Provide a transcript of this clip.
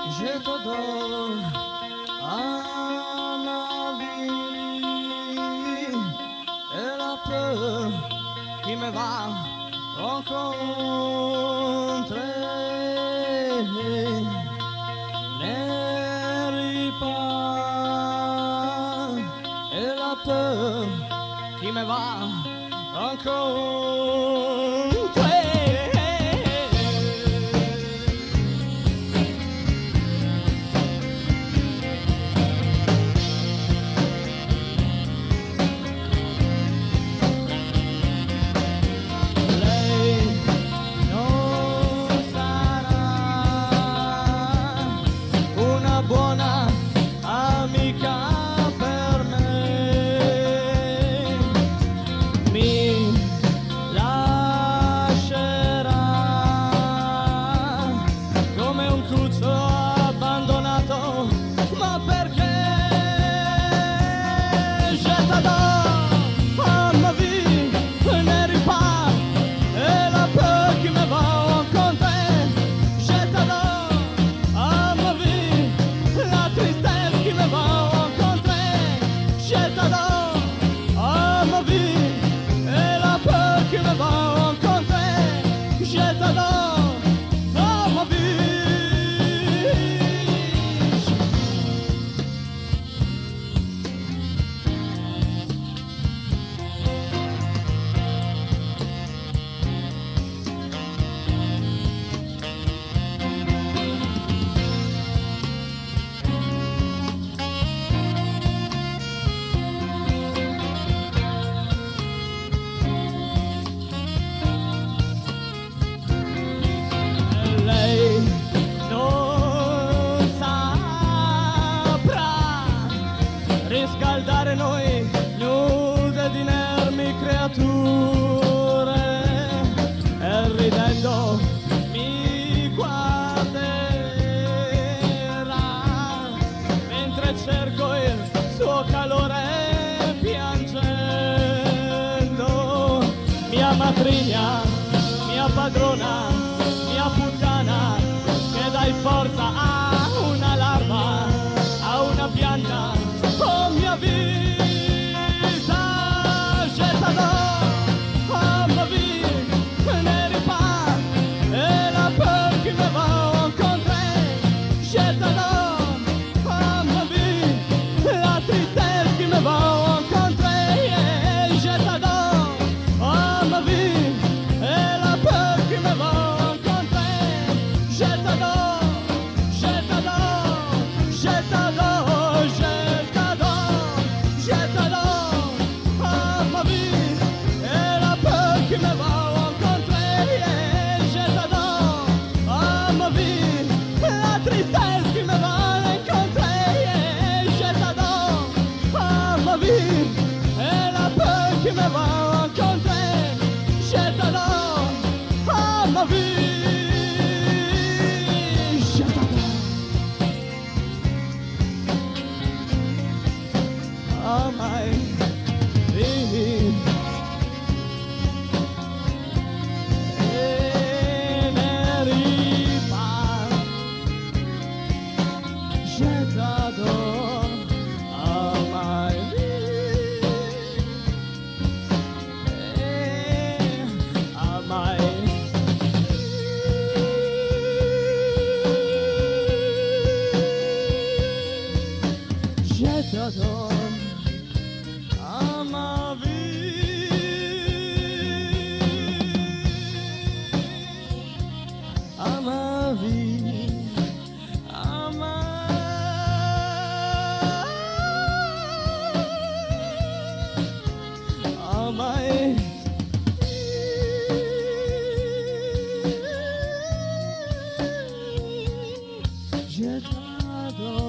je t'adore à ma vie et la peur qui me va rencontrer ne ripart et la peur qui me va rencontrer. Riscaldare noi nude di inermi creature e ridendo mi guarderà mentre cerco il suo calore piangendo. Mia matrigna, mia padrona, mia puttana, che dai forza a una larva, a una pianta. Oh mia vita, je t'adore, oh ma vie, ne ripart, et la peur qui me va rencontrer, je t'adore, oh ma vie, la tristesse qui me va rencontrer, je t'adore, oh ma vie, et la peur qui me va rencontrer, je t'adore, je t'adore, je t'adore, je t'adore, oh ma vie, et la peur qui me va rencontrer, je t'adore, oh ma vie, la tristesse qui me va rencontrer, je t'adore, oh ma vie, et la peur qui me va rencontrer, je t'adore, oh ma vie, je t'adore, oh my vie. Et ne ripart, je t'adore, oh my vie. Oh my je t'adore, oh ma vie, oh ma vie, oh ma oh my je t'adore.